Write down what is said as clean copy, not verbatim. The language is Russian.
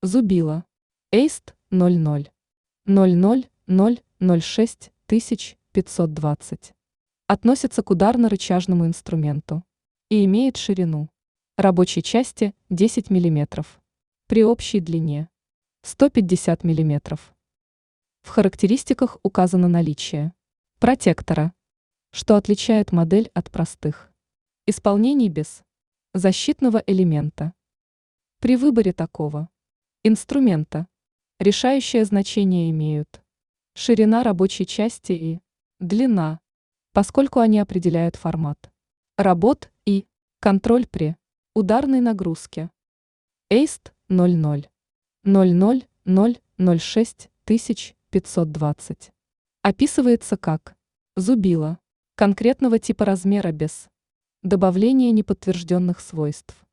Зубило. Эйст 0000006520. Относится к ударно-рычажному инструменту и имеет ширину рабочей части 10 мм при общей длине 150 мм. В характеристиках указано наличие протектора, что отличает модель от простых исполнений без защитного элемента. При выборе такого инструмента решающее значение имеют ширина рабочей части и длина, поскольку они определяют формат работ и контроль при ударной нагрузке. Эйст 0000006520 описывается как зубило конкретного типа размера без добавления неподтвержденных свойств.